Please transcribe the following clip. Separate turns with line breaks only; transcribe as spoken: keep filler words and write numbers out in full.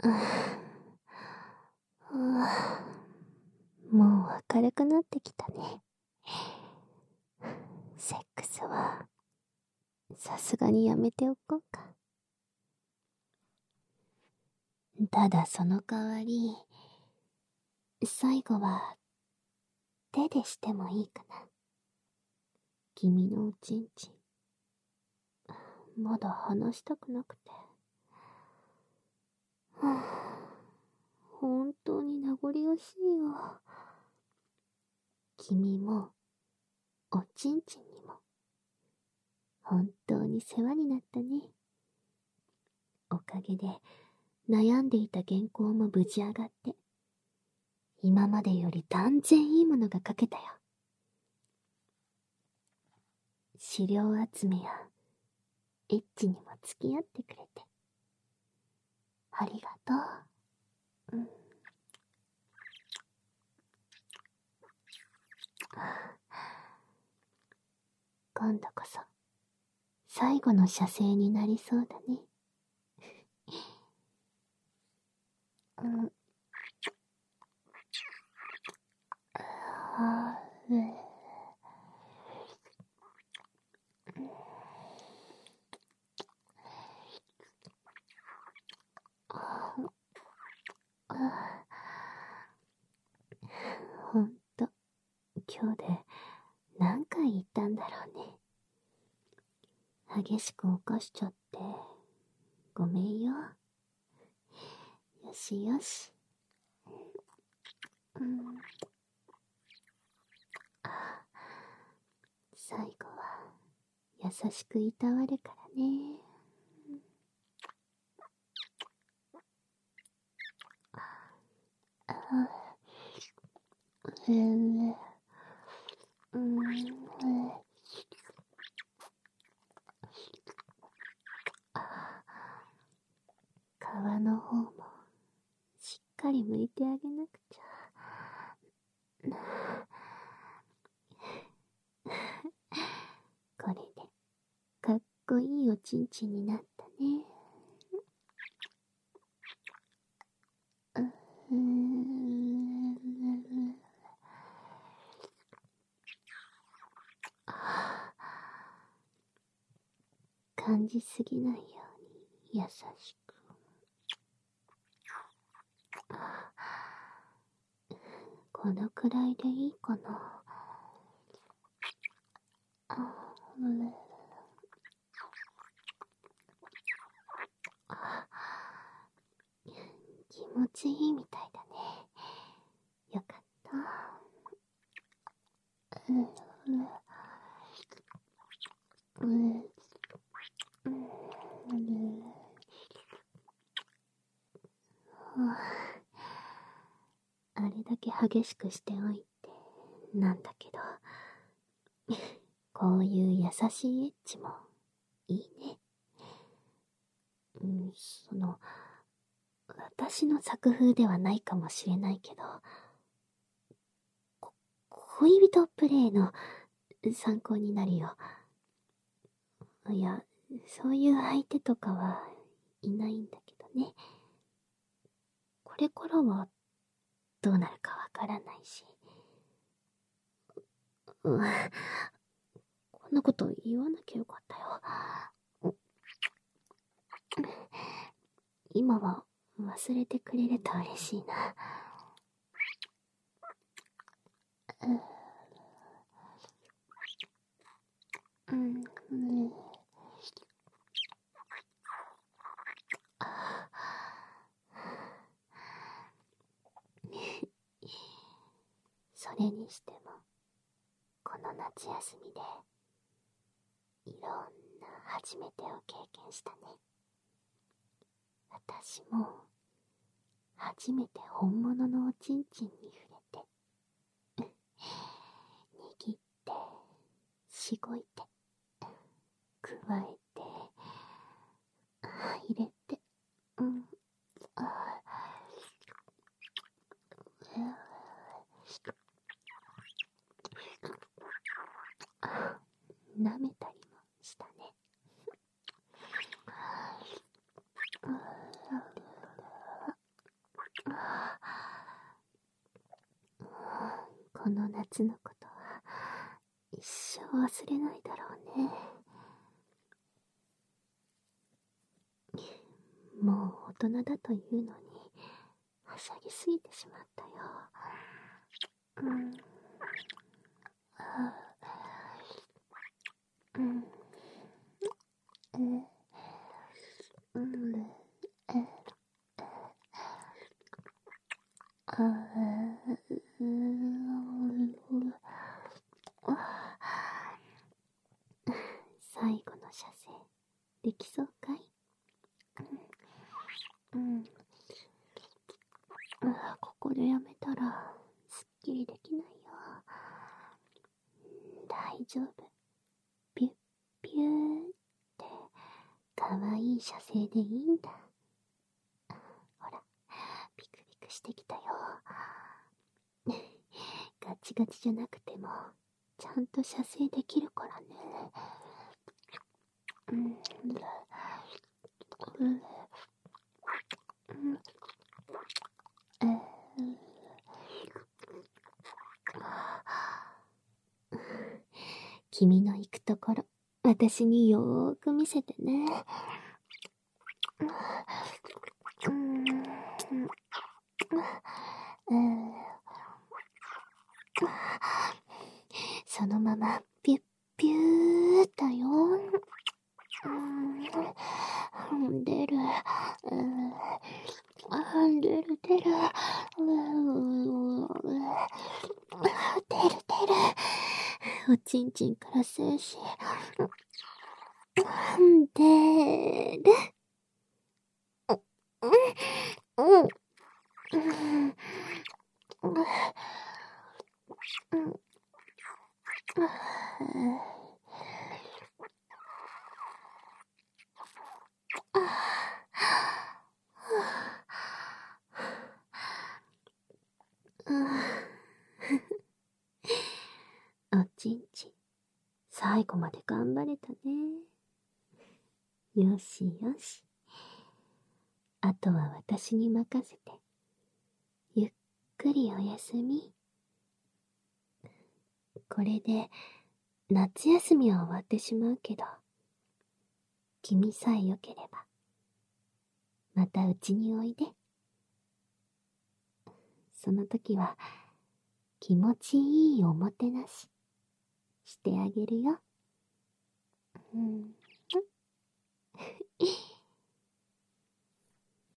うわ、もう明るくなってきたね。セックスはさすがにやめておこうか。ただその代わり、最後は手でしてもいいかな。君のおちんちん。まだ話したくなくて。はぁ、本当に名残惜しいよ。君も、おちんちんにも、本当に世話になったね。おかげで、悩んでいた原稿も無事上がって、今までより断然いいものが書けたよ。資料集めや、エッチにも付き合ってくれて。ありがとう。うん。今度こそ、最後の射精になりそうだね。うん。あー、うほんと、今日で何回言ったんだろうね。激しく犯しちゃって、ごめんよ。よしよし。うん。あ、最後は、優しくいたわるからね。あ、うん、うん、皮の方もしっかり剥いてあげなくちゃ。これでかっこいいおちんちんになったね。うーん、感じすぎないように優しく。このくらいでいいかな。あ、うん、気持ちいいみたいだね。よかった。うん、うん、うん、うん、あれだけ激しくしておいてなんだけど、こういう優しいエッチもいいね。うん、その私の作風ではないかもしれないけど、こ恋人プレイの参考になるよ。いや、そういう相手とかはいないんだけどね。これからはどうなるかわからないし。うん、こんなこと言わなきゃよかったよ。今は忘れてくれると嬉しいな。うん、うん、それにしても、この夏休みで、いろんな初めてを経験したね。私も、初めて本物のおちんちんに触れて、握って、しごいて、くわえて、入れて、うん、あ、舐めたりもしたね。 この夏のことは一生忘れないだろうね。もう大人だというのにはしゃぎすぎてしまったよ。うん。はあ、うん。え、うん。え、あ、うん。最後の射精できそうかい？うん。うん。あ、ここでやめたらすっきりできないよ。大丈夫。ピュッピューってかわいい射精でいいんだ。ほら、ピクピクしてきたよ。ガチガチじゃなくてもちゃんと射精できるからね。うん。うん。うん。君の行くところ、私によーく見せてね。うん。うん。そのままピュッピューだよ。うん。出る。うん。出る出る。うん。出る出る。おちんちんから精子。出る。うん。うん。うん。おちんちん、最後まで頑張れたね。よしよし。あとは私に任せて、ゆっくりおやすみ。これで夏休みは終わってしまうけど、君さえよければ、またうちにおいで。その時は気持ちいいおもてなししてあげるよ。うん。